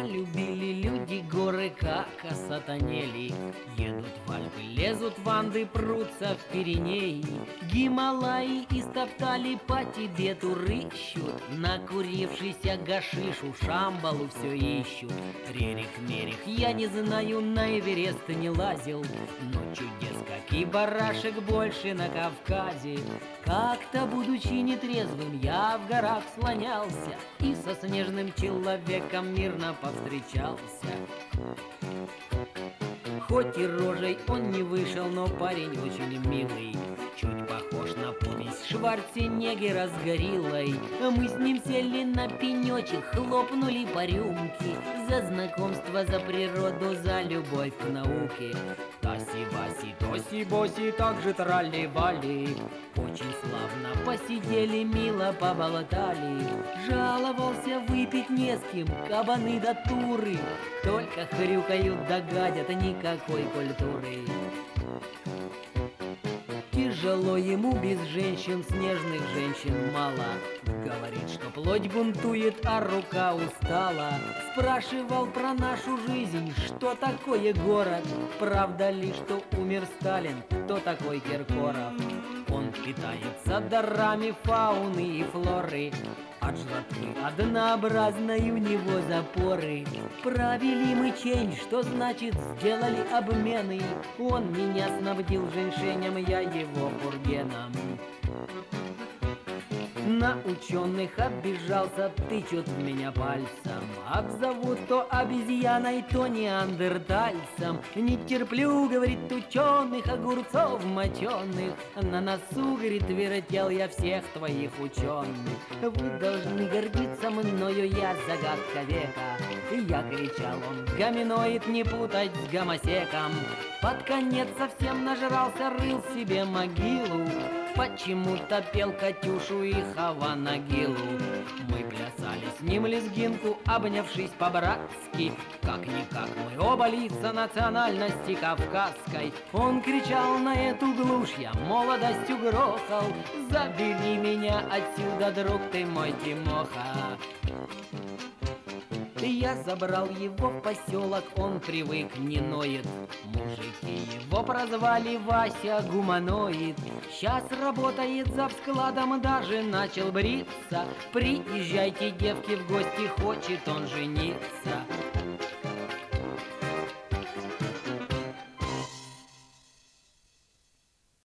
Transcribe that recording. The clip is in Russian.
Полюбили люди горы, как осатанели. Едут в Альпы, лезут в Анды, прутся в Пиренеи. Гималаи истоптали, по Тибету рыщут. Накурившийся гашишу, Шамбалу все ищут. Рерих-мерих, я не знаю, на Эверест не лазил, но чудес, как и барашек, больше на Кавказе. Как-то, будучи нетрезвым, я в горах слонялся и со снежным человеком мирно повстречался. Хоть и рожей он не вышел, но парень очень милый, чуть похож на помесь Шварценеггера с гориллой. Мы с ним сели на пенечек, хлопнули по рюмке. За знакомство, за природу, за любовь к науке. Таси-баси, тоси-боси, так же тралли-вали. Очень славно посидели, мило поболтали. Жаловался, выпить не с кем, кабаны да туры. Только хрюкают да гадят, никакой культуры. Тяжело ему без женщин, снежных женщин мало. Говорит, что плоть бунтует, а рука устала. Спрашивал про нашу жизнь, что такое город. Правда ли, что умер Сталин, кто такой Киркоров? Он питается дарами фауны и флоры. От жратвы однообразной у него запоры. Провели мы чень, что значит сделали обмены. Он меня снабдил женьшенем, я его пургеном. На ученых обижался, тычут в меня пальцем. Обзовут то обезьяной, то неандертальцем. Не терплю, говорит, ученых, огурцов моченых. На носу, говорит, вертел я всех твоих ученых. Вы должны гордиться мною, я загадка века. Я кричал, он гоминоид, не путать с гомосеком. Под конец совсем нажрался, рыл себе могилу. Почему-то пел Катюшу и Хаванагилу. Мы плясали с ним лезгинку, обнявшись по-братски. Как-никак мы оба лица национальности кавказской. Он кричал на эту глушь, я молодостью грохал. Забери меня отсюда, друг ты мой Тимоха. Я забрал его в поселок, он привык, не ноет. Мужики его прозвали Вася Гуманоид. Сейчас работает за складом, даже начал бриться. Приезжайте, девки, в гости, хочет он жениться.